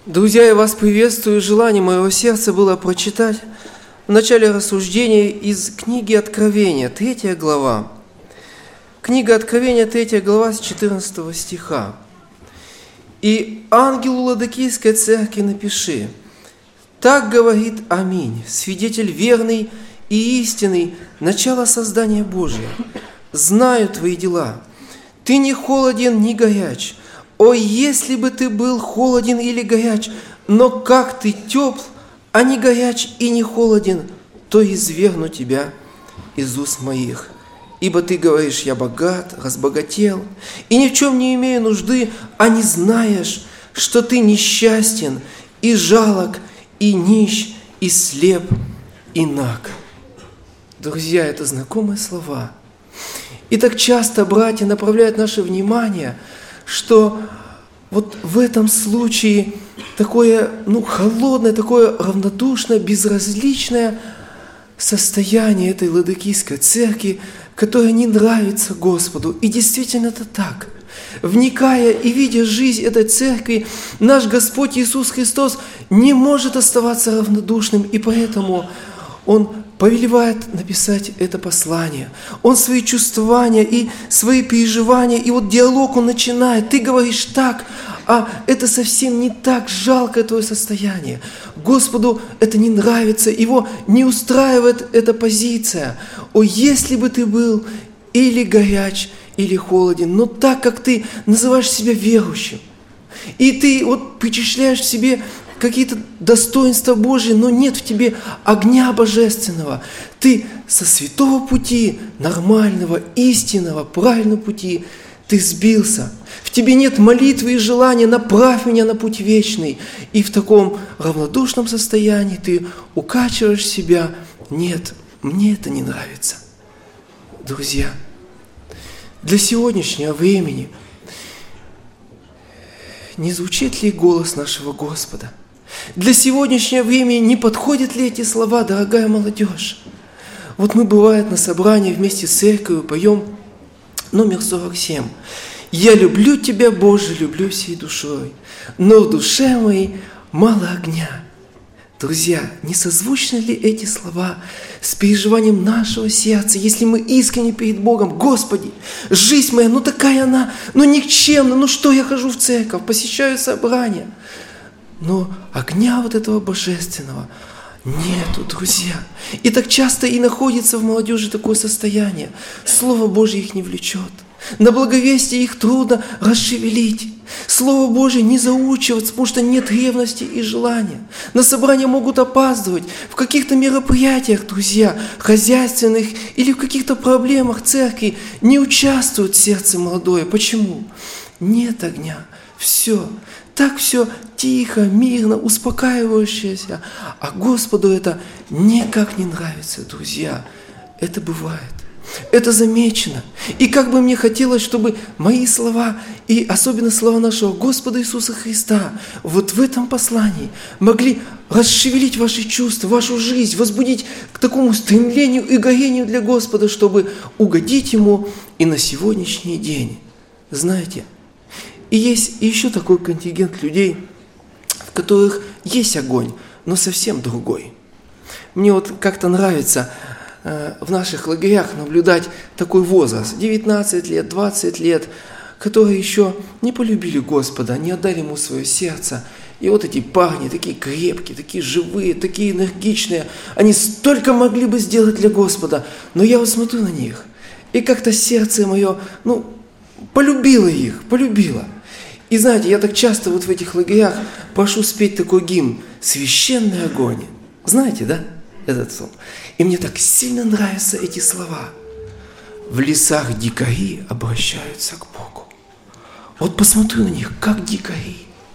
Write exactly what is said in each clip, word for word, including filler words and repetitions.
Друзья, я вас приветствую. Желание моего сердца было прочитать в начале рассуждения из книги Откровения, третья глава. Книга Откровения, третья глава, с четырнадцатого стиха. «И ангелу Ладокийской церкви напиши: так говорит Аминь, свидетель верный и истинный, начало создания Божия. Знаю твои дела. Ты не холоден, ни горяч. О, если бы ты был холоден или горяч, но как ты тепл, а не горяч и не холоден, то извергну тебя из уст моих. Ибо ты говоришь: я богат, разбогател, и ни в чем не имею нужды, а не знаешь, что ты несчастен, и жалок, и нищ, и слеп, и наг». Друзья, это знакомые слова. И так часто братья направляют наше внимание, что вот в этом случае такое, ну, холодное, такое равнодушное, безразличное состояние этой Ладокийской церкви, которое не нравится Господу. И действительно это так. Вникая и видя жизнь этой церкви, наш Господь Иисус Христос не может оставаться равнодушным, и поэтому Он повелевает написать это послание. Он свои чувствования и свои переживания, и вот диалог он начинает. Ты говоришь так, а это совсем не так, жалкое твое состояние. Господу это не нравится, его не устраивает эта позиция. О, если бы ты был или горяч, или холоден, но так как ты называешь себя верующим, и ты вот причисляешь себе какие-то достоинства Божьи, но нет в тебе огня божественного. Ты со святого пути, нормального, истинного, правильного пути, ты сбился. В тебе нет молитвы и желания: направь меня на путь вечный. И в таком равнодушном состоянии ты укачиваешь себя. Нет, мне это не нравится. Друзья, для сегодняшнего времени не звучит ли голос нашего Господа? Для сегодняшнего времени не подходят ли эти слова, дорогая молодежь? Вот мы, бывает, на собрании вместе с церковью поем номер сорок семь. «Я люблю Тебя, Боже, люблю всей душой, но в душе моей мало огня». Друзья, не созвучны ли эти слова с переживанием нашего сердца, если мы искренне перед Богом: Господи, жизнь моя, ну такая она, ну никчемна, ну что я хожу в церковь, посещаю собрания. Но огня вот этого божественного нету, друзья. И так часто и находится в молодежи такое состояние. Слово Божье их не влечет. На благовестие их трудно расшевелить. Слово Божье не заучиваться, потому что нет ревности и желания. На собрания могут опаздывать. В каких-то мероприятиях, друзья, хозяйственных или в каких-то проблемах церкви не участвуют сердце молодое. Почему? Нет огня. Все. Так все тихо, мирно, успокаивающееся. А Господу это никак не нравится, друзья. Это бывает. Это замечено. И как бы мне хотелось, чтобы мои слова, и особенно слова нашего Господа Иисуса Христа, вот в этом послании могли расшевелить ваши чувства, вашу жизнь, возбудить к такому стремлению и горению для Господа, чтобы угодить Ему и на сегодняшний день. Знаете, и есть еще такой контингент людей, в которых есть огонь, но совсем другой. Мне вот как-то нравится э, в наших лагерях наблюдать такой возраст, девятнадцать лет, двадцать лет, которые еще не полюбили Господа, не отдали Ему свое сердце. И вот эти парни, такие крепкие, такие живые, такие энергичные, они столько могли бы сделать для Господа, но я вот смотрю на них, и как-то сердце мое, ну, полюбило их, полюбило. И знаете, я так часто вот в этих лагерях прошу спеть такой гимн «Священный огонь». Знаете, да, этот сон? И мне так сильно нравятся эти слова. В лесах дикари обращаются к Богу. Вот посмотрю на них, как дикари.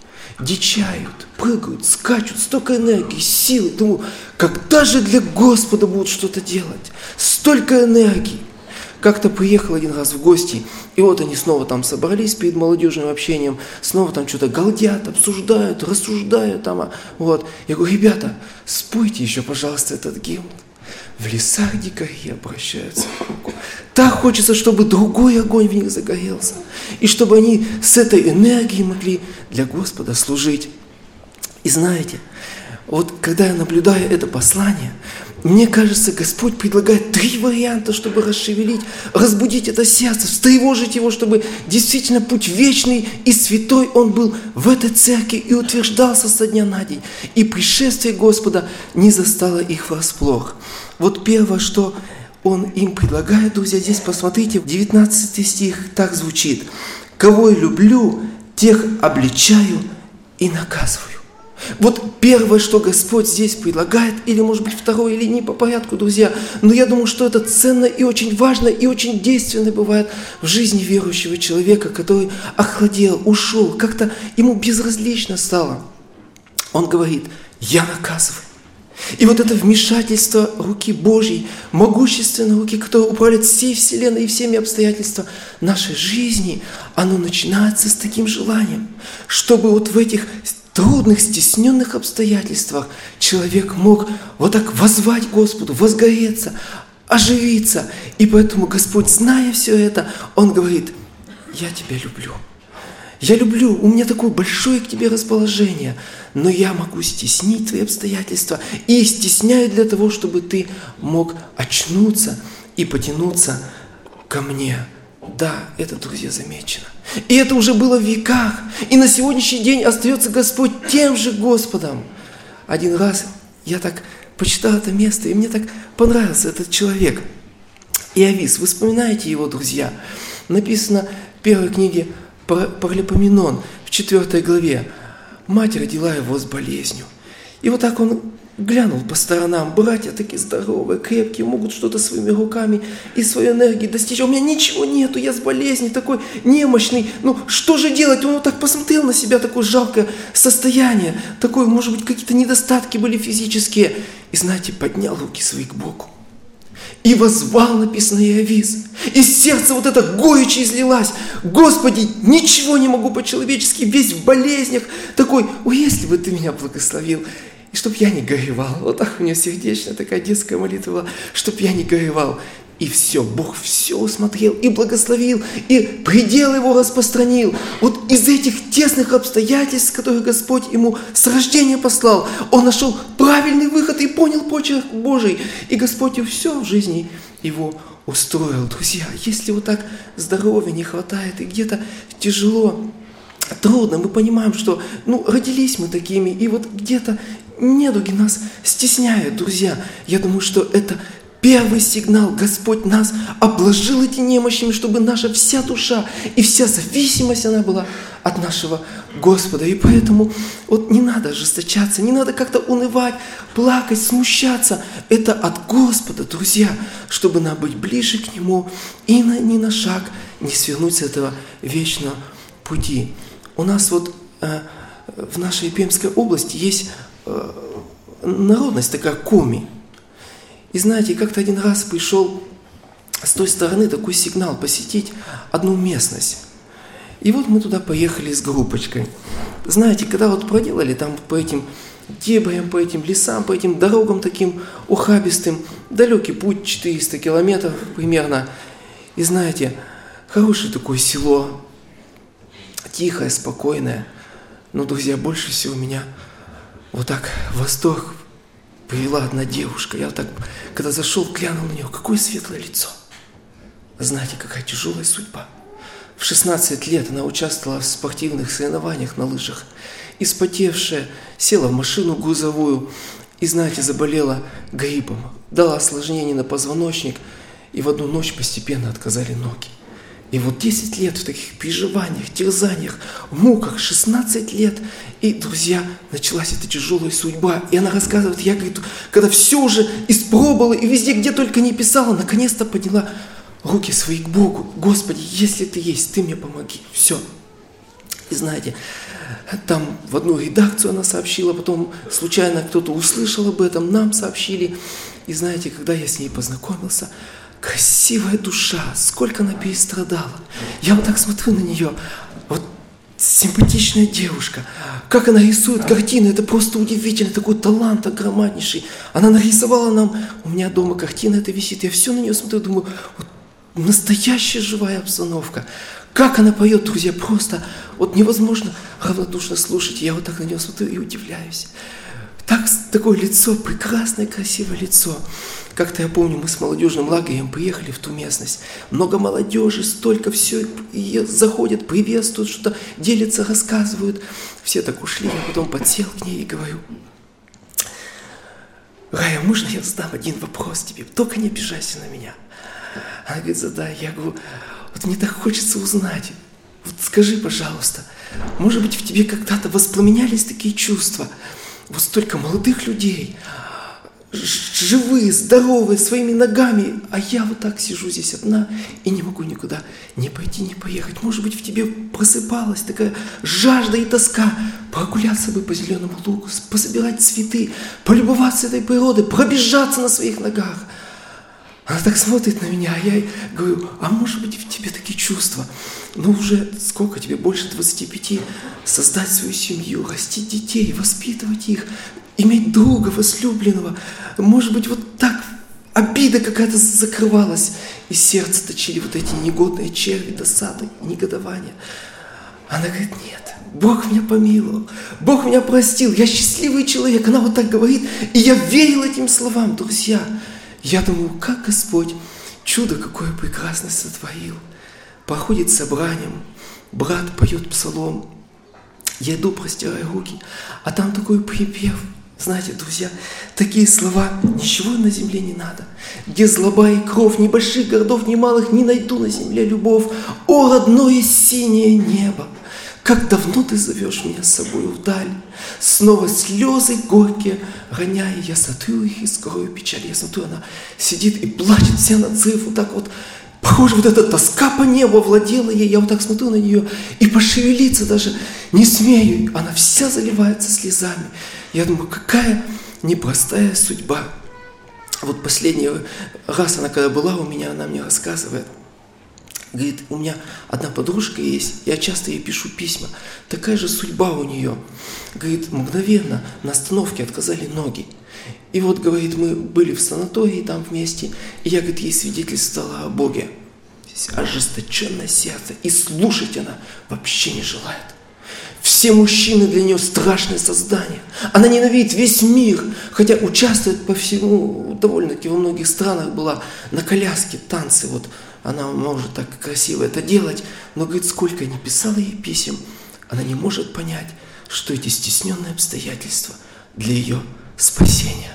Дичают, прыгают, скачут, столько энергии, силы. Думаю, когда же для Господа будут что-то делать? Столько энергии. Как-то приехал один раз в гости, и вот они снова там собрались перед молодежным общением, снова там что-то галдят, обсуждают, рассуждают там. Вот. Я говорю: ребята, спойте еще, пожалуйста, этот гимн. В лесах дикари обращаются к Богу. Так хочется, чтобы другой огонь в них загорелся, и чтобы они с этой энергией могли для Господа служить. И знаете, вот когда я наблюдаю это послание, мне кажется, Господь предлагает три варианта, чтобы расшевелить, разбудить это сердце, встревожить его, чтобы действительно путь вечный и святой он был в этой церкви и утверждался со дня на день. И пришествие Господа не застало их врасплох. Вот первое, что Он им предлагает, друзья, здесь посмотрите, девятнадцатый стих так звучит. «Кого я люблю, тех обличаю и наказываю». Вот первое, что Господь здесь предлагает, или, может быть, второе, или не по порядку, друзья, но я думаю, что это ценно и очень важно, и очень действенно бывает в жизни верующего человека, который охладел, ушел, как-то ему безразлично стало. Он говорит: «Я наказываю». И вот это вмешательство руки Божьей, могущественной руки, которая управляет всей вселенной и всеми обстоятельствами нашей жизни, оно начинается с таким желанием, чтобы вот в этих трудных, стесненных обстоятельствах человек мог вот так воззвать Господу, возгореться, оживиться. И поэтому Господь, зная все это, Он говорит: «Я тебя люблю. Я люблю, у меня такое большое к тебе расположение, но я могу стеснить твои обстоятельства и стесняю для того, чтобы ты мог очнуться и потянуться ко мне». Да, это, друзья, замечено. И это уже было в веках. И на сегодняшний день остается Господь тем же Господом. Один раз я так почитал это место, и мне так понравился этот человек. Иовис, вы вспоминаете его, друзья? Написано в первой книге Паралипоменон, в четвертой главе. Мать родила его с болезнью. И вот так он глянул по сторонам. Братья такие здоровые, крепкие, могут что-то своими руками и своей энергией достичь. А у меня ничего нету, я с болезнью, такой немощный. Ну, что же делать? Он вот так посмотрел на себя, такое жалкое состояние. Такое, может быть, какие-то недостатки были физические. И, знаете, поднял руки свои к Богу. И воззвал, написано, Иовис. Из сердца вот эта горечь излилась. Господи, ничего не могу по-человечески, весь в болезнях. Такой: «Ой, если бы ты меня благословил, и чтоб я не горевал». Вот так у него сердечная такая детская молитва была: «Чтоб я не горевал». И все, Бог все усмотрел и благословил, и предел его распространил. Вот из этих тесных обстоятельств, которые Господь ему с рождения послал, он нашел правильный выход и понял почерк Божий. И Господь все в жизни его устроил. Друзья, если вот так здоровья не хватает и где-то тяжело, трудно, мы понимаем, что ну, родились мы такими, и вот где-то недуги нас стесняют, друзья. Я думаю, что это первый сигнал. Господь нас обложил этими немощами, чтобы наша вся душа и вся зависимость, она была от нашего Господа. И поэтому вот не надо ожесточаться, не надо как-то унывать, плакать, смущаться. Это от Господа, друзья, чтобы нам быть ближе к Нему и на, ни на шаг не свернуть с этого вечного пути. У нас вот э, в нашей Пермской области есть э, народность такая коми. И знаете, как-то один раз пришел с той стороны такой сигнал посетить одну местность. И вот мы туда поехали с группочкой. Знаете, когда вот проделали там по этим дебрям, по этим лесам, по этим дорогам таким ухабистым, далекий путь, четыреста километров примерно. И знаете, хорошее такое село, тихое, спокойное. Но, друзья, больше всего меня вот так в восторг привела одна девушка. Я вот так, когда зашел, глянул на нее, какое светлое лицо. Знаете, какая тяжелая судьба. В шестнадцать лет она участвовала в спортивных соревнованиях на лыжах. Испотевшая, села в машину грузовую и, знаете, заболела гриппом. Дала осложнение на позвоночник, и в одну ночь постепенно отказали ноги. И вот десять лет в таких переживаниях, терзаниях, муках, шестнадцать лет. И, друзья, началась эта тяжелая судьба. И она рассказывает: я, говорит, когда все уже испробовала и везде, где только не писала, наконец-то подняла руки свои к Богу. Господи, если Ты есть, Ты мне помоги. Все. И знаете, там в одну редакцию она сообщила, потом случайно кто-то услышал об этом, нам сообщили. И знаете, когда я с ней познакомился, красивая душа, сколько она перестрадала. Я вот так смотрю на нее, вот симпатичная девушка, как она рисует картины, это просто удивительно, такой талант огромнейший. Она нарисовала нам, у меня дома картина эта висит, я все на нее смотрю, думаю, вот настоящая живая обстановка. Как она поет, друзья, просто вот невозможно равнодушно слушать. Я вот так на нее смотрю и удивляюсь. Так, такое лицо, прекрасное, красивое лицо. Как-то я помню, мы с молодежным лагерем приехали в ту местность. Много молодежи, столько все, и заходят, приветствуют, что-то делятся, рассказывают. Все так ушли, я потом подсел к ней и говорю: Рая, можно я задам один вопрос тебе? Только не обижайся на меня. Она говорит: задай. Я говорю: вот мне так хочется узнать. Вот скажи, пожалуйста, может быть, в тебе когда-то воспламенялись такие чувства? Вот столько молодых людей, живые, здоровые, своими ногами, а я вот так сижу здесь одна и не могу никуда ни пойти, ни поехать. Может быть, в тебе просыпалась такая жажда и тоска прогуляться бы по зеленому лугу, пособирать цветы, полюбоваться этой природой, пробежаться на своих ногах. Она так смотрит на меня, а я говорю: а может быть, в тебе такие чувства? Ну уже сколько тебе, больше двадцати пяти, создать свою семью, растить детей, воспитывать их, иметь друга возлюбленного. Может быть, вот так обида какая-то закрывалась, и сердце точили вот эти негодные черви, досады, негодования. Она говорит: нет, Бог меня помиловал, Бог меня простил, я счастливый человек. Она вот так говорит, и я верил этим словам, друзья. Я думаю, как Господь чудо какое прекрасное сотворил. Проходит собранием, брат поет псалом, я иду, простираю руки, а там такой припев. Знаете, друзья, такие слова: ничего на земле не надо, где злоба и кровь, ни больших городов, ни малых, не найду на земле любовь. О, родное синее небо, как давно ты зовешь меня с собой вдаль. Снова слезы горькие роняя, я сотрю их и скрою печаль. Я смотрю, она сидит и плачет вся на цифру, так вот. Похоже, вот эта тоска по небу овладела ей. Я вот так смотрю на нее и пошевелиться даже не смею. Она вся заливается слезами. Я думаю, какая непростая судьба. Вот последний раз она когда была у меня, она мне рассказывает. Говорит, у меня одна подружка есть, я часто ей пишу письма. Такая же судьба у нее. Говорит, мгновенно на остановке отказали ноги. И вот, говорит, мы были в санатории там вместе, и я, говорит, ей свидетельствовала о Боге. Здесь ожесточенное сердце, и слушать она вообще не желает. Все мужчины для нее страшное создание. Она ненавидит весь мир, хотя участвует по всему, довольно-таки во многих странах была на коляске, танцы. Вот она может так красиво это делать, но, говорит, сколько я не писала ей писем, она не может понять, что эти стесненные обстоятельства для ее спасения.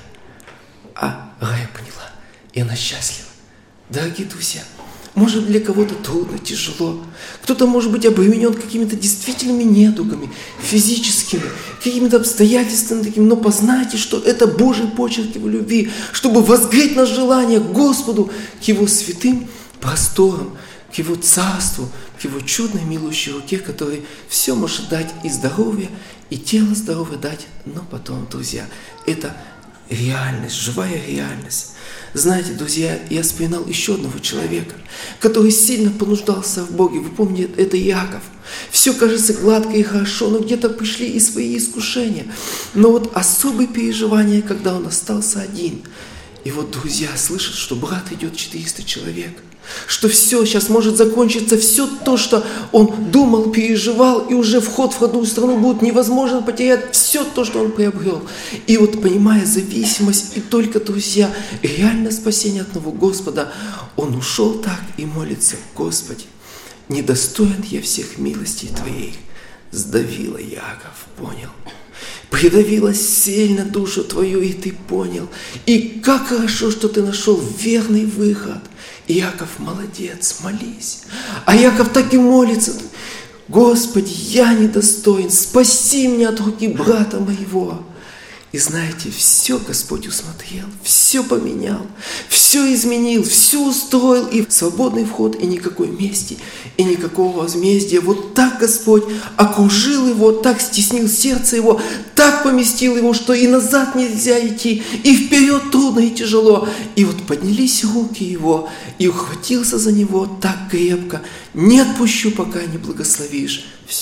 А Рая поняла, и она счастлива. Дорогие друзья, может, для кого-то трудно, тяжело. Кто-то, может быть, обременен какими-то действительными недугами, физическими, какими-то обстоятельствами такими, но познайте, что это Божий почерк Его любви, чтобы возгреть наше желание к Господу, к Его святым просторам, к Его царству, к Его чудной милующей руке, который все может дать и здоровье, и тело здоровое дать, но потом, друзья, это реальность, живая реальность. Знаете, друзья, я вспоминал еще одного человека, который сильно понуждался в Боге. Вы помните, это Иаков. Все кажется гладко и хорошо, но где-то пришли и свои искушения. Но вот особые переживания, когда он остался один. И вот, друзья, слышат, что брат идет четыреста человек. Что все сейчас может закончиться, все то, что он думал, переживал, и уже вход в родную страну будет невозможно потерять все то, что он приобрел. И вот, понимая зависимость и только, друзья, реальное спасение от одного Господа, он ушел так и молится: Господи, недостоин я всех милостей Твоих. Сдавила Иаков, понял. Придавила сильно душу твою, и ты понял. И как хорошо, что ты нашел верный выход. Иаков, молодец, молись. А Иаков так и молится: Господи, я недостоин, спаси меня от руки брата моего. И знаете, все Господь усмотрел, все поменял, все изменил, все устроил, и свободный вход, и никакой мести, и никакого возмездия. Вот так Господь окружил его, так стеснил сердце его, так поместил его, что и назад нельзя идти, и вперед трудно и тяжело. И вот поднялись руки его, и ухватился за него так крепко: не отпущу, пока не благословишь. Все,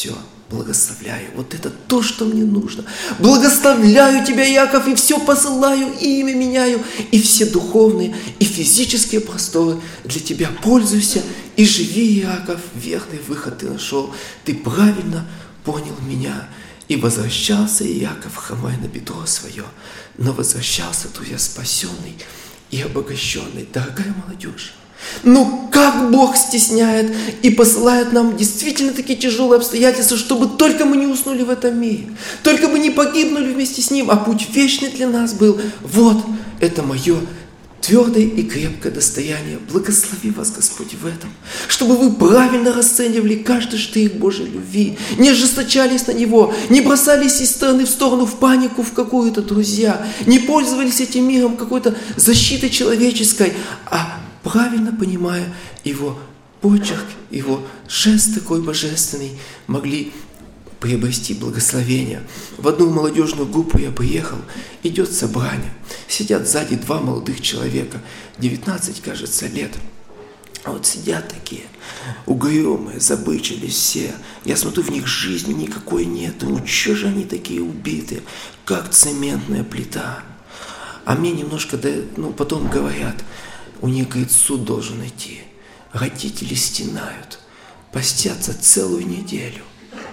благословляю. Вот это то, что мне нужно. Благословляю тебя, Иаков, и все посылаю, и имя меняю, и все духовные, и физические просторы для тебя пользуйся, и живи, Иаков, верный выход ты нашел. Ты правильно понял меня. И возвращался Иаков, хромая на бедро свое, но возвращался, друзья, спасенный и обогащенный. Дорогая молодежь, ну как Бог стесняет и посылает нам действительно такие тяжелые обстоятельства, чтобы только мы не уснули в этом мире, только мы не погибнули вместе с Ним, а путь вечный для нас был. Вот это мое твердое и крепкое достояние. Благослови вас, Господь, в этом, чтобы вы правильно расценивали каждый штрих Божьей любви, не ожесточались на Него, не бросались из стороны в сторону в панику в какую-то, друзья, не пользовались этим миром какой-то защитой человеческой, а правильно понимая Его почерк, Его жест такой божественный, могли приобрести благословение. В одну молодежную группу я приехал, идет собрание, сидят сзади два молодых человека, девятнадцать, кажется, лет. А вот сидят такие, угрюмые, забычились все. Я смотрю, в них жизни никакой нет. Думаю, что же они такие убитые, как цементная плита. А мне немножко, да, ну, потом говорят, у них, говорит, суд должен идти. Родители стенают, постятся целую неделю.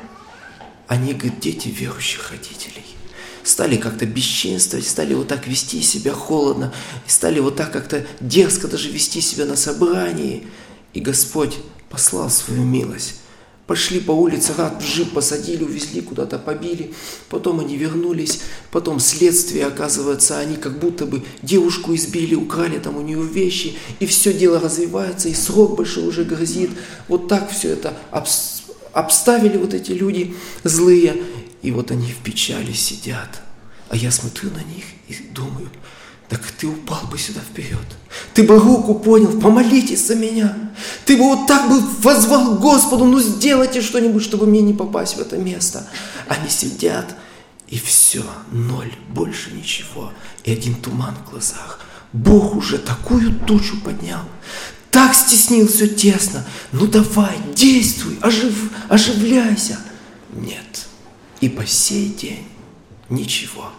Они, говорит, дети верующих родителей. Стали как-то бесчинствовать, стали вот так вести себя холодно, стали вот так как-то дерзко даже вести себя на собрании. И Господь послал свою милость. Пошли по улице, рад в джип посадили, увезли куда-то, побили. Потом они вернулись, потом следствие, оказывается, они как будто бы девушку избили, украли там у нее вещи, и все дело развивается, и срок большой уже грозит. Вот так все это обс... обставили вот эти люди злые, и вот они в печали сидят. А я смотрю на них и думаю, так ты упал бы сюда вперед. Ты бы руку поднял, помолитесь за меня. Ты бы вот так бы воззвал Господу, ну сделайте что-нибудь, чтобы мне не попасть в это место. Они сидят, и все, ноль, больше ничего. И один туман в глазах. Бог уже такую тучу поднял. Так стеснил все тесно. Ну давай, действуй, ожив, оживляйся. Нет. И по сей день ничего.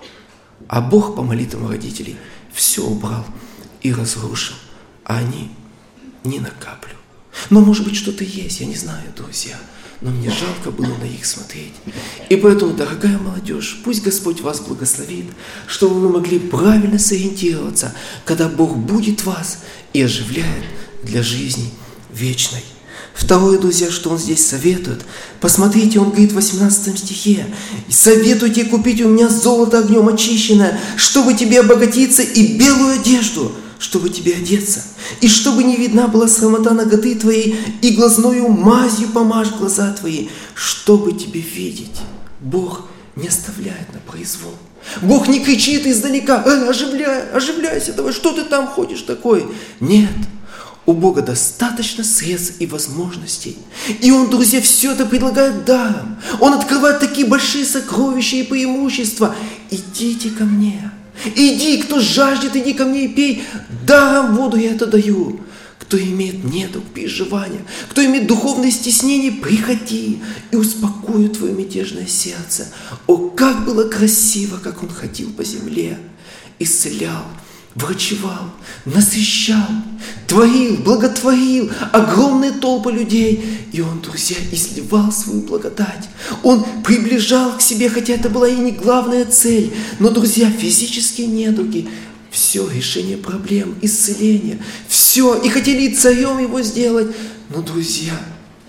А Бог по молитвам родителей все убрал и разрушил. А они ни на каплю. Но может быть что-то есть, я не знаю, друзья. Но мне жалко было на них смотреть. И поэтому, дорогая молодежь, пусть Господь вас благословит, чтобы вы могли правильно сориентироваться, когда Бог будет вас и оживляет для жизни вечной. Второе, друзья, что он здесь советует. Посмотрите, он говорит в восемнадцатом стихе. «Советуйте купить у меня золото огнем очищенное, чтобы тебе обогатиться, и белую одежду, чтобы тебе одеться, и чтобы не видна была срамота наготы твоей, и глазною мазью помажь глаза твои, чтобы тебе видеть». Бог не оставляет на произвол. Бог не кричит издалека: «Э, оживляй, оживляйся, давай, что ты там ходишь такой?» Нет. У Бога достаточно средств и возможностей. И Он, друзья, все это предлагает даром. Он открывает такие большие сокровища и преимущества. Идите ко мне. Иди, кто жаждет, иди ко мне и пей. Даром воду я это даю. Кто имеет недуг, переживания, кто имеет духовные стеснения, приходи и успокою твое мятежное сердце. О, как было красиво, как Он ходил по земле, исцелял, врачевал, насыщал, творил, благотворил огромные толпы людей. И Он, друзья, изливал свою благодать. Он приближал к себе, хотя это была и не главная цель. Но, друзья, физические недуги, все, решение проблем, исцеление, все. И хотели и царем Его сделать. Но, друзья,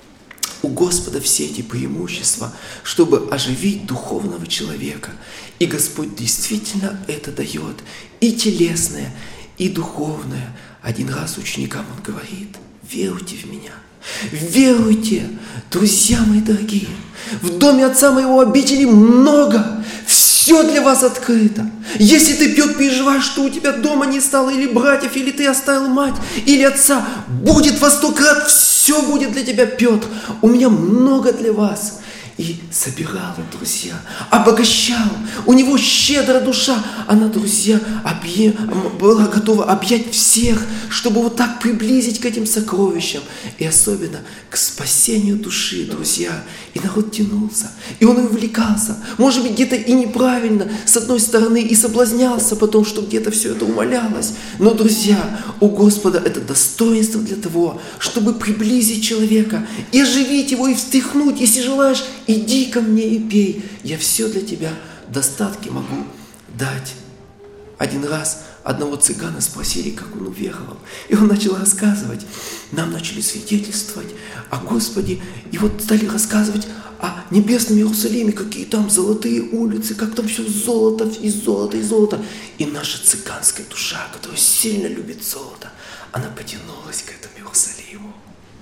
у Господа все эти преимущества, чтобы оживить духовного человека. И Господь действительно это дает. И телесное, и духовное. Один раз ученикам Он говорит: веруйте в Меня. Веруйте, друзья мои дорогие. В доме Отца Моего обителей много. Все для вас открыто. Если ты, Петр, переживаешь, что у тебя дома не стало или братьев, или ты оставил мать, или отца, будет во сто крат, все будет для тебя, Петр. У меня много для вас. и собирал, друзья, обогащал. У него щедрая душа. Она, друзья, объ... была готова объять всех, чтобы вот так приблизить к этим сокровищам. И особенно к спасению души, друзья. И народ тянулся, и он увлекался. Может быть, где-то и неправильно, с одной стороны, и соблазнялся потом, что где-то все это умалялось. Но, друзья, у Господа это достоинство для того, чтобы приблизить человека и оживить его, и встряхнуть. Если желаешь, иди ко мне и пей. Я все для тебя в достатке могу дать. Один раз одного цыгана спросили, как он уверовал. И он начал рассказывать. Нам начали свидетельствовать о Господе. И вот стали рассказывать о небесном Иерусалиме, какие там золотые улицы, как там все золото, и золото, и золото. И наша цыганская душа, которая сильно любит золото, она потянулась к этому Иерусалиму.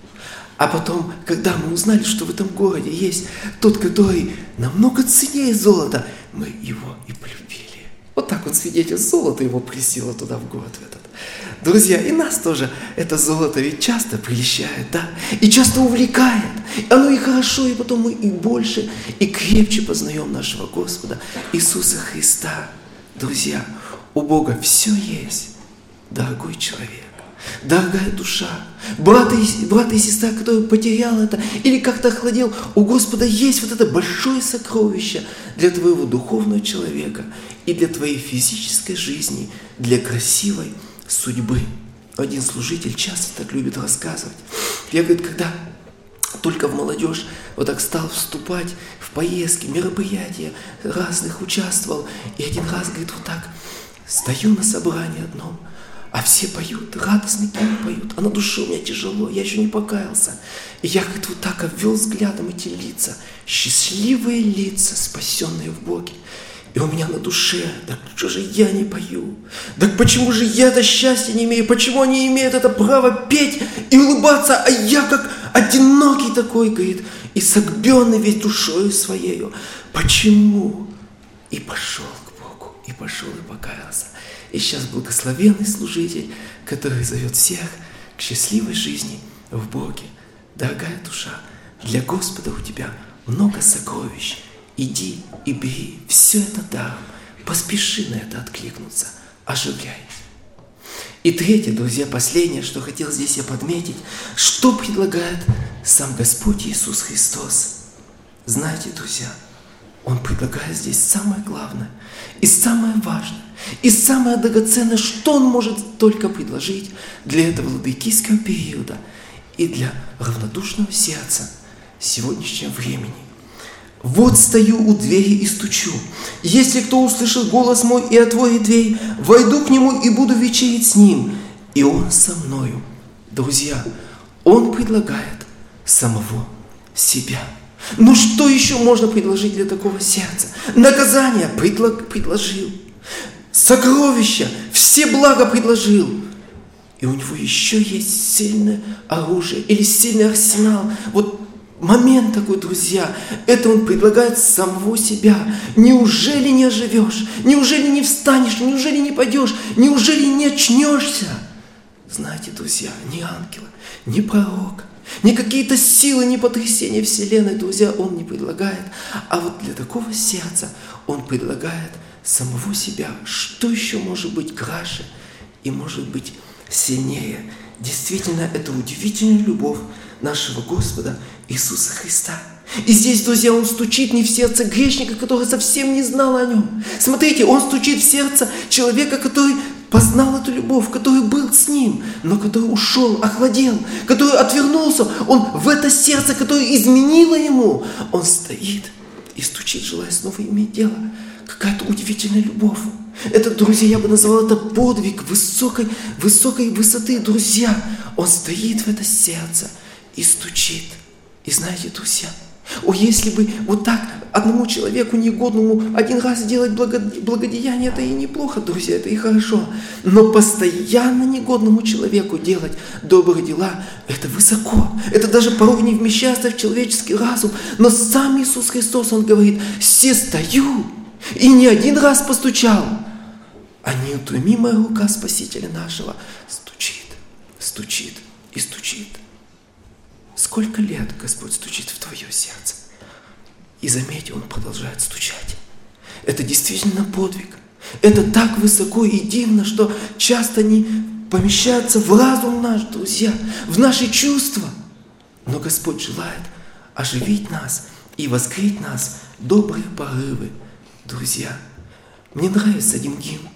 А потом, когда мы узнали, что в этом городе есть тот, который намного ценнее золота, мы его и полюбили. Вот так вот свидетель золота его присило туда в город в этот. Друзья, и нас тоже это золото ведь часто прельщает, да? И часто увлекает. Оно и хорошо, и потом мы и больше, и крепче познаем нашего Господа Иисуса Христа. Друзья, у Бога все есть, дорогой человек. Дорогая душа, брат и, брат и сестра, который потерял это или как-то охладел, у Господа есть вот это большое сокровище для твоего духовного человека и для твоей физической жизни, для красивой судьбы. Один служитель часто так любит рассказывать. Я, говорит, когда только в молодежь вот так стал вступать в поездки, мероприятия разных, участвовал, и один раз, говорит, вот так стою на собрании одном, а все поют, радостно поют, а на душе у меня тяжело, я еще не покаялся. И я, говорит, вот так обвел взглядом эти лица, счастливые лица, спасенные в Боге. И у меня на душе, так что же я не пою? Так почему же я это счастья не имею? Почему они имеют это право петь и улыбаться, а я как одинокий такой, говорит, и согбенный весь душою своею? Почему? И пошел к Богу, и пошел и покаялся. И сейчас благословенный служитель, который зовет всех к счастливой жизни в Боге. Дорогая душа, для Господа у тебя много сокровищ. Иди и бери все это даром. Поспеши на это откликнуться. Оживляй. И третье, друзья, последнее, что хотел здесь я подметить, что предлагает сам Господь Иисус Христос. Знаете, друзья, Он предлагает здесь самое главное и самое важное, и самое драгоценное, что Он может только предложить для этого ладоикийского периода и для равнодушного сердца сегодняшнего времени. «Вот стою у двери и стучу. Если кто услышит голос мой и отворит дверь, войду к нему и буду вечерить с ним, и он со мною». Друзья, Он предлагает самого себя. Ну что еще можно предложить для такого сердца? Наказание предлаг, предложил. Сокровища, все блага предложил. И у него еще есть сильное оружие или сильный арсенал. Вот момент такой, друзья, это Он предлагает самого себя. Неужели не оживешь? Неужели не встанешь? Неужели не пойдешь? Неужели не очнешься? Знаете, друзья, ни ангела, ни пророка, ни какие-то силы, ни потрясения вселенной, друзья, Он не предлагает. А вот для такого сердца Он предлагает самого себя. Что еще может быть краше и может быть сильнее? Действительно, это удивительная любовь нашего Господа Иисуса Христа. И здесь, друзья, Он стучит не в сердце грешника, который совсем не знал о Нем. Смотрите, Он стучит в сердце человека, который познал эту любовь, который был с Ним, но который ушел, охладел, который отвернулся. Он в это сердце, которое изменило ему, Он стоит и стучит, желая снова иметь дело. Какая-то удивительная любовь. Это, друзья, я бы назвал это подвиг высокой, высокой высоты, друзья. Он стоит в это сердце и стучит. И знаете, друзья, о, если бы вот так одному человеку негодному один раз сделать благодеяние, это и неплохо, друзья, это и хорошо. Но постоянно негодному человеку делать добрые дела, это высоко. Это даже порой не вмещается в человеческий разум. Но сам Иисус Христос, Он говорит, «Се стою, и не один раз постучал, а неутомимая рука Спасителя нашего стучит, стучит и стучит». Сколько лет Господь стучит в твое сердце? И заметьте, он продолжает стучать. Это действительно подвиг. Это так высоко и дивно, что часто не помещается в разум наш, друзья, в наши чувства. Но Господь желает оживить нас и воскресить нас добрые порывы, друзья. Мне нравится один гимн.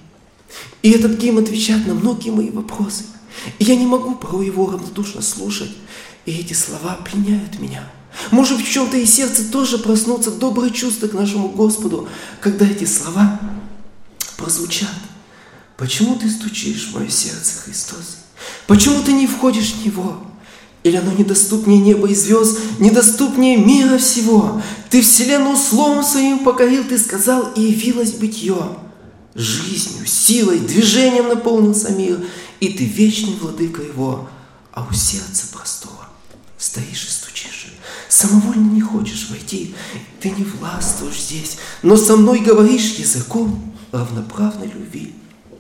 И этот гимн отвечает на многие мои вопросы. И я не могу порой его равнодушно слушать. И эти слова пленяют меня. Может быть, в чем-то и сердце тоже проснутся добрые чувства к нашему Господу, когда эти слова прозвучат. Почему ты стучишь в мое сердце, Христос? Почему ты не входишь в него? Или оно недоступнее неба и звезд, недоступнее мира всего? Ты вселенную словом своим покорил, ты сказал, и явилось бытие. Жизнью, силой, движением наполнился мир, и ты вечный владыка его, а у сердца простого стоишь и стучишь. Самовольно не хочешь войти, ты не властвуешь здесь, но со мной говоришь языком равноправной любви.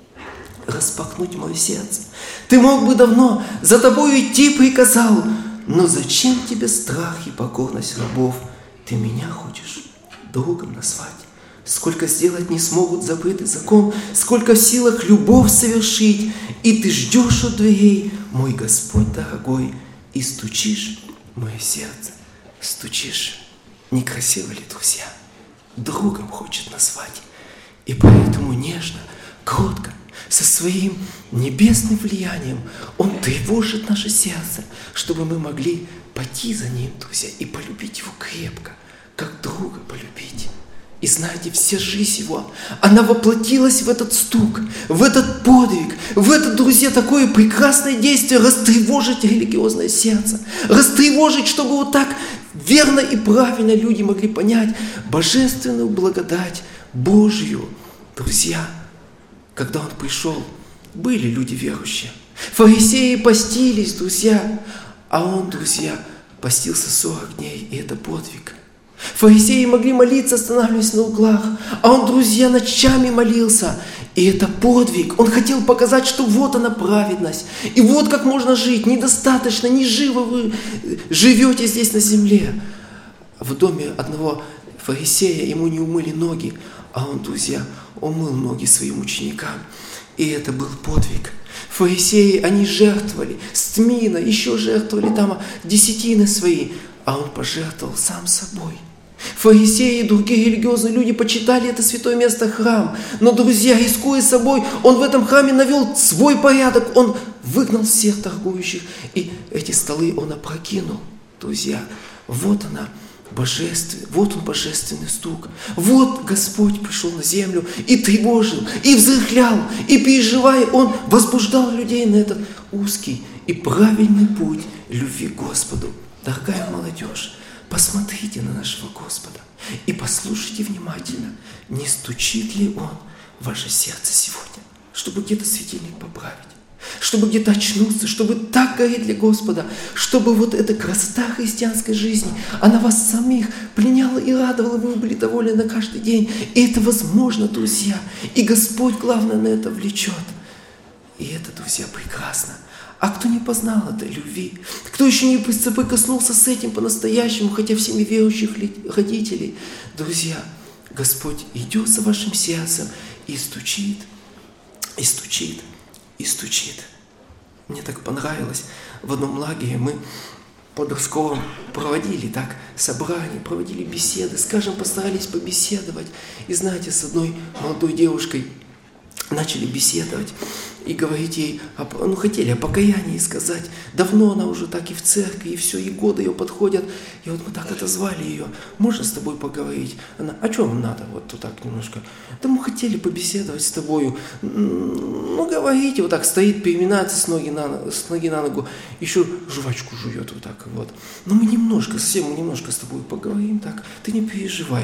Распахнуть мое сердце. Ты мог бы давно за тобой идти приказал, но зачем тебе страх и покорность рабов? Ты меня хочешь другом назвать. Сколько сделать не смогут забытый закон, сколько в силах любовь совершить, и ты ждешь от дверей, мой Господь дорогой, и стучишь в мое сердце, стучишь. Некрасиво ли, друзья? Другом хочет назвать, и поэтому нежно, кротко, со своим небесным влиянием Он тревожит наше сердце, чтобы мы могли пойти за Ним, друзья, и полюбить Его крепко, как друга полюбить. И знаете, вся жизнь Его, она воплотилась в этот стук, в этот подвиг, в это, друзья, такое прекрасное действие растревожить религиозное сердце, растревожить, чтобы вот так верно и правильно люди могли понять божественную благодать Божью. Друзья, когда Он пришел, были люди верующие. Фарисеи постились, друзья, а Он, друзья, постился сорок дней, и это подвиг. Фарисеи могли молиться, останавливаясь на углах, а он, друзья, ночами молился. И это подвиг. Он хотел показать, что вот она праведность. И вот как можно жить. Недостаточно, не живо вы живете здесь на земле. В доме одного фарисея ему не умыли ноги, а он, друзья, умыл ноги своим ученикам. И это был подвиг. Фарисеи, они жертвовали, стмина, еще жертвовали там десятины свои, а он пожертвовал сам собой. Фарисеи и другие религиозные люди почитали это святое место храм. Но, друзья, рискуя собой, он в этом храме навел свой порядок. Он выгнал всех торгующих. И эти столы он опрокинул. Друзья, вот она, божественный, вот он божественный стук. Вот Господь пришел на землю и тревожил, и взрыхлял, и переживая, Он возбуждал людей на этот узкий и правильный путь любви к Господу. Дорогая молодежь, посмотрите на нашего Господа и послушайте внимательно, не стучит ли Он в ваше сердце сегодня, чтобы где-то светильник поправить, чтобы где-то очнуться, чтобы так гореть для Господа, чтобы вот эта красота христианской жизни, она вас самих пленяла и радовала, вы были довольны на каждый день. И это возможно, друзья, и Господь, главное, на это влечет. И это, друзья, прекрасно. А кто не познал этой любви, кто еще не соприкоснулся с этим по-настоящему, хотя в семье верующих родителей, друзья, Господь идет за вашим сердцем и стучит, и стучит, и стучит. Мне так понравилось, в одном лагере мы подростковым проводили так собрания, проводили беседы, скажем, постарались побеседовать. И знаете, с одной молодой девушкой начали беседовать и говорить ей, ну хотели о покаянии сказать. Давно она уже так и в церкви, и все, и годы ее подходят. И вот мы так отозвали ее, можно с тобой поговорить? Она, а что вам надо? Вот так немножко. Да мы хотели побеседовать с тобою. Ну говорите, вот так стоит, переминается с ноги на, с ноги на ногу, еще жвачку жует вот так вот. Ну мы немножко, совсем мы немножко с тобой поговорим так, ты не переживай.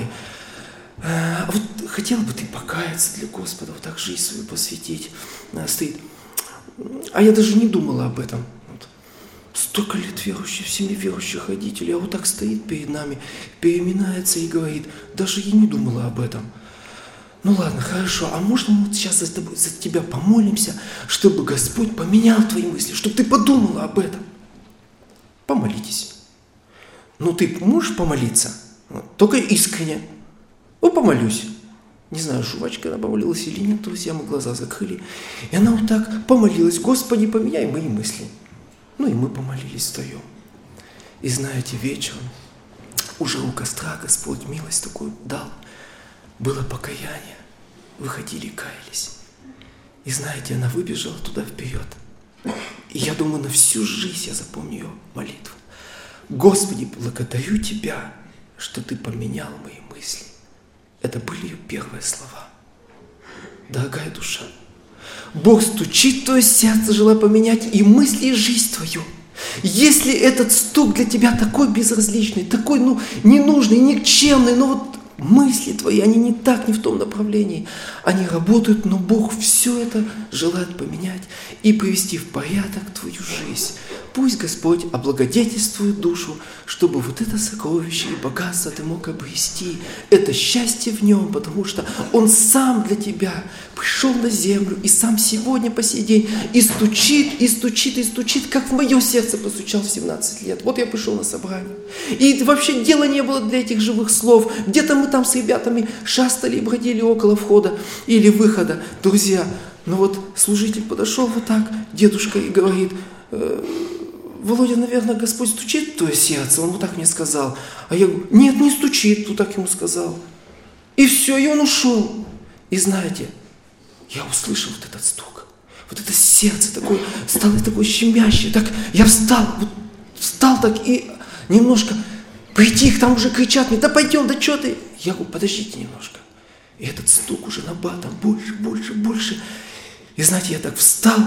А вот хотел бы ты покаяться для Господа, вот так жизнь свою посвятить. А, стоит. А я даже не думала об этом. Вот. Столько лет верующих, в семье верующих родителей, а вот так стоит перед нами, переминается и говорит, даже я не думала об этом. Ну ладно, хорошо, а можно мы вот сейчас за, тобой, за тебя помолимся, чтобы Господь поменял твои мысли, чтобы ты подумала об этом? Помолитесь. Ну ты можешь помолиться? Только искренне. Ну, помолюсь. Не знаю, жвачка она помолилась или нет, друзья, мы глаза закрыли. И она вот так помолилась: Господи, поменяй мои мысли. Ну и мы помолились вдвоем. И знаете, вечером, уже у костра Господь милость такую дал. Было покаяние. Выходили, каялись. И знаете, она выбежала туда вперед. И я думаю, на всю жизнь я запомню ее молитву. Господи, благодарю Тебя, что Ты поменял мои мысли. Это были ее первые слова. Дорогая душа, Бог стучит в твое сердце, желая поменять и мысли, и жизнь твою. Если этот стук для тебя такой безразличный, такой, ну, ненужный, никчемный, но вот мысли твои, они не так, не в том направлении. Они работают, но Бог все это желает поменять и привести в порядок твою жизнь. Пусть Господь облагодетельствует душу, чтобы вот это сокровище и богатство ты мог обрести. Это счастье в нем, потому что Он сам для тебя пришел на землю и сам сегодня по сей день и стучит, и стучит, и стучит, как в мое сердце постучал в семнадцать лет. Вот я пришел на собрание. И вообще дела не было для этих живых слов. Где-то мы там с ребятами шастали и бродили около входа или выхода. Друзья, ну вот служитель подошел вот так, дедушка, и говорит: Володя, наверное, Господь стучит в твое сердце. Он вот так мне сказал. А я говорю: нет, не стучит, вот так ему сказал. И все, и он ушел. И знаете, я услышал вот этот стук. Вот это сердце такое, стало такое щемящее. Так я встал, вот встал так и немножко притих, там уже кричат мне: да пойдем, да что ты? Я говорю: подождите немножко. И этот стук уже набатом больше, больше, больше. И знаете, я так встал,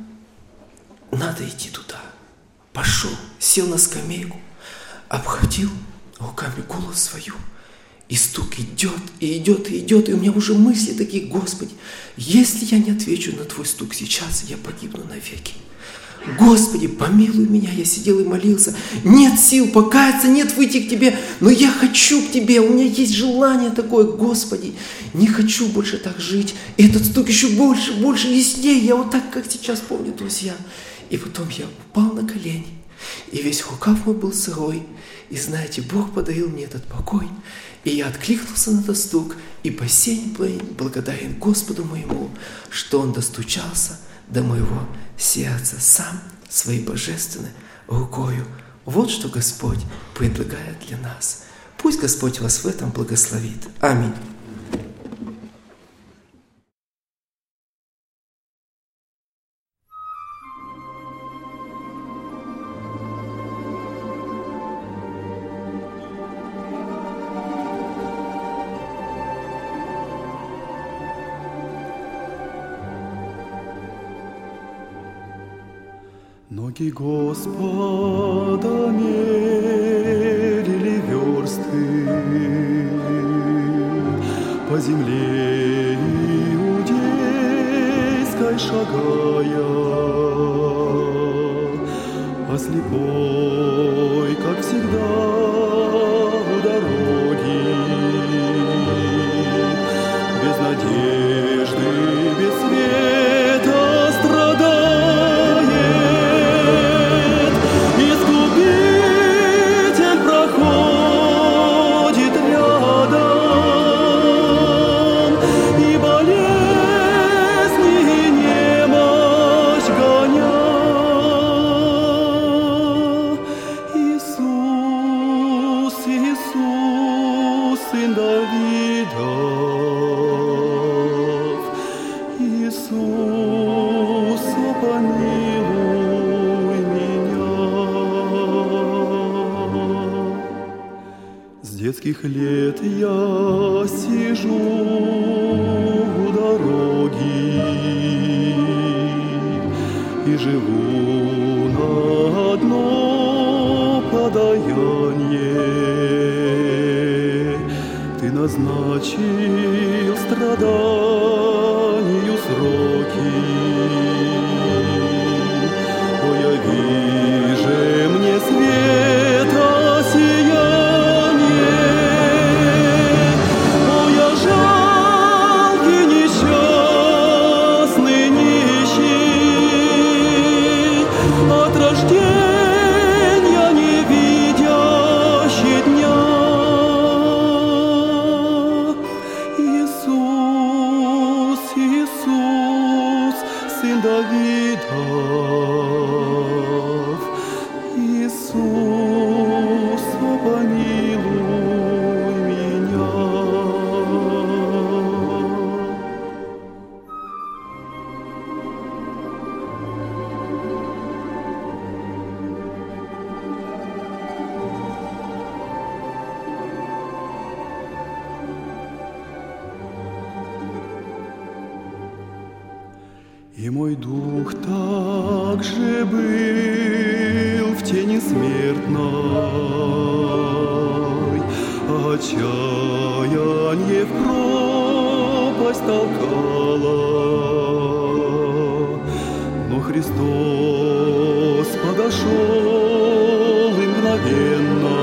надо идти туда. Пошел, сел на скамейку, обхватил руками голову свою. И стук идет, и идет, и идет. И у меня уже мысли такие: Господи, если я не отвечу на Твой стук сейчас, я погибну навеки. Господи, помилуй меня. Я сидел и молился. Нет сил покаяться, нет выйти к Тебе, но я хочу к Тебе. У меня есть желание такое: Господи, не хочу больше так жить. И этот стук еще больше, больше, яснее. Я вот так, как сейчас помню, друзья. И потом я упал на колени, и весь рукав мой был сырой. И знаете, Бог подарил мне этот покой. И я откликнулся на этот стук, и по сей день благодарен Господу моему, что Он достучался до моего сердца сам своей божественной рукою. Вот что Господь предлагает для нас. Пусть Господь вас в этом благословит. Аминь. Ноги Господа мерили версты по земле иудейской шагая, а слепой, как всегда, у дороги, без надежды, без света страдает. Искупитель проходит рядом, и болезни, и немощь гоня. Иисус, Иисус, сын Давидов, Иисус, о, помилуй меня. С детских лет я сижу у дороги и живу на одно подаяние. Ты назначил страданию сроки. О, яви же мне света сияние. О, я жалкий, несчастный, нищий, от рождения не видящий дня. И мой дух также был в тени смертной, отчаяние в пропасть толкало, но Христос подошел и мгновенно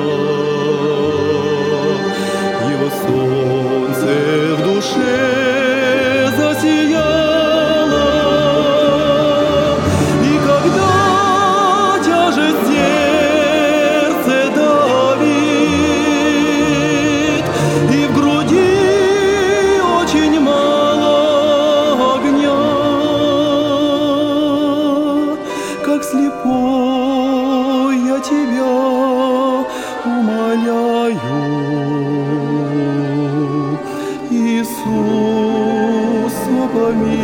Его солнце в душе засияло. И когда тяжесть сердце давит, и в груди очень мало огня, как слепой я тебя умоляю, Иисус, помилуй.